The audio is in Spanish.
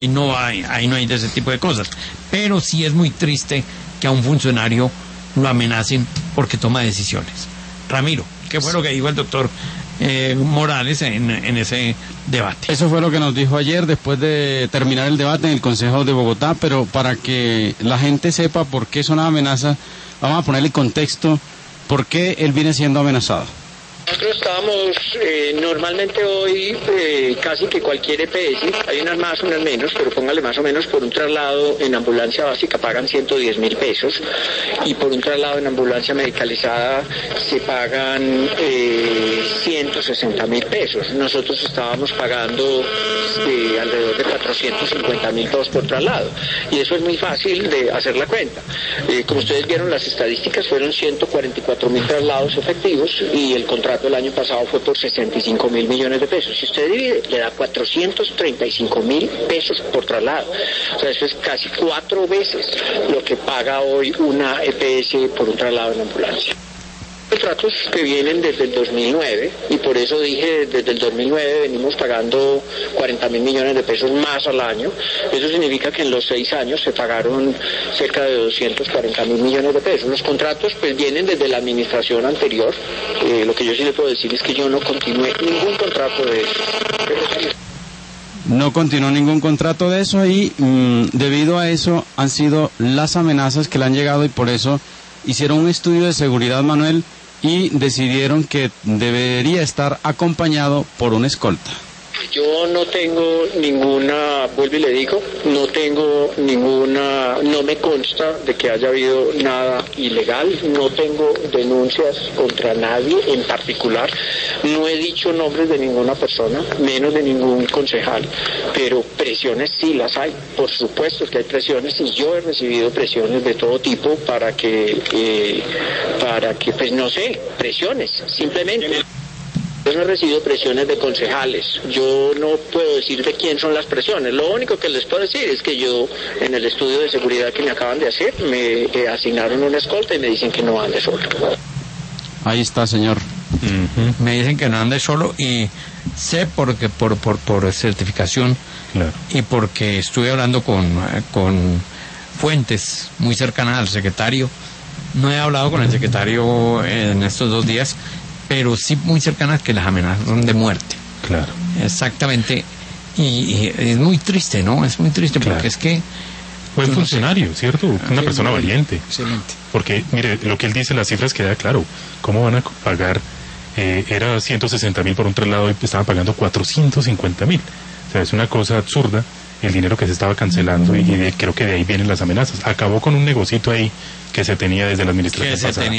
y no hay, ahí no hay de ese tipo de cosas. Pero sí es muy triste que a un funcionario lo amenacen porque toma decisiones. Ramiro, ¿qué fue lo que dijo el doctor Morales en ese debate? Eso fue lo que nos dijo ayer después de terminar el debate en el Consejo de Bogotá, pero para que la gente sepa por qué son amenazas, vamos a ponerle contexto por qué él viene siendo amenazado. Nosotros estábamos normalmente hoy casi que cualquier EPS, hay unas más, unas menos, pero póngale más o menos por un traslado en ambulancia básica pagan 110.000 pesos y por un traslado en ambulancia medicalizada se pagan 160.000 pesos. Nosotros estábamos pagando alrededor de 450.000 pesos por traslado y eso es muy fácil de hacer la cuenta. Como ustedes vieron, las estadísticas fueron 144.000 traslados efectivos y el contrato el año pasado fue por 65.000 millones de pesos. Si usted divide, le da 435.000 pesos por traslado. O sea, eso es casi 4 veces lo que paga hoy una EPS por un traslado en ambulancia. Contratos que vienen desde el 2009 y por eso dije desde el 2009 venimos pagando 40.000 millones de pesos más al año. Eso significa que en los 6 años se pagaron cerca de 240.000 millones de pesos. Los contratos pues vienen desde la administración anterior. Lo que yo sí le puedo decir es que yo no continué ningún contrato de eso. No continuó ningún contrato de eso y debido a eso han sido las amenazas que le han llegado y por eso hicieron un estudio de seguridad, Manuel, y decidieron que debería estar acompañado por una escolta. Yo no tengo ninguna, vuelvo y le digo, no me consta de que haya habido nada ilegal, no tengo denuncias contra nadie en particular, no he dicho nombres de ninguna persona, menos de ningún concejal, pero presiones sí las hay, por supuesto que hay presiones y yo he recibido presiones de todo tipo para que pues no sé, presiones, simplemente. Yo no he recibido presiones de concejales, yo no puedo decir de quién son las presiones, lo único que les puedo decir es que yo en el estudio de seguridad que me acaban de hacer me asignaron una escolta y me dicen que no ande solo. Ahí está, señor. Me dicen que no ande solo y sé porque por certificación, claro, y porque estuve hablando con fuentes muy cercanas al secretario. No he hablado con el secretario en estos 2 días, pero sí muy cercanas, que las amenazas son de muerte. Claro. Exactamente. Y es muy triste, ¿no? Es muy triste, claro, porque es que... Buen funcionario, ¿cierto? Una persona valiente. Excelente. Porque, mire, lo que él dice, las cifras queda claro. ¿Cómo van a pagar? Era 160.000 por un traslado y estaban pagando 450.000. O sea, es una cosa absurda el dinero que se estaba cancelando y creo que de ahí vienen las amenazas. Acabó con un negocito ahí que se tenía desde la administración pasada.